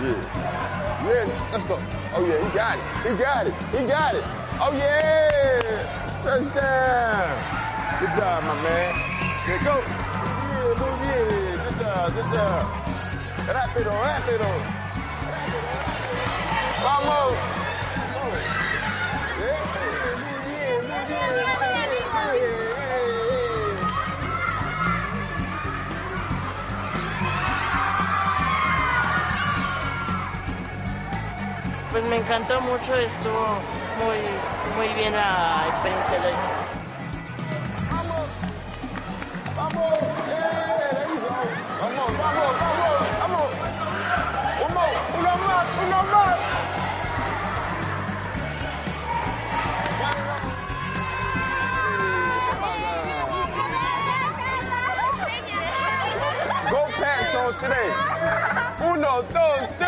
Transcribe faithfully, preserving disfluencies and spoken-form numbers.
Yeah. Ready? Let's go. Oh, yeah, he got it. He got it. He got it. Oh, yeah. Touchdown. Good job, my man. There you go. Yeah, move in. Good job, good job. Rápido, rápido. Vamos. Yeah, muy bien, muy bien, muy bien. Pues me encantó mucho, estuvo muy, muy bien la experiencia de hoy. Vamos, vamos, yeah, there you go. Vamos, vamos, vamos, vamos. Uno, uno más, uno más. Go Pats on today. Uno, dos, tres.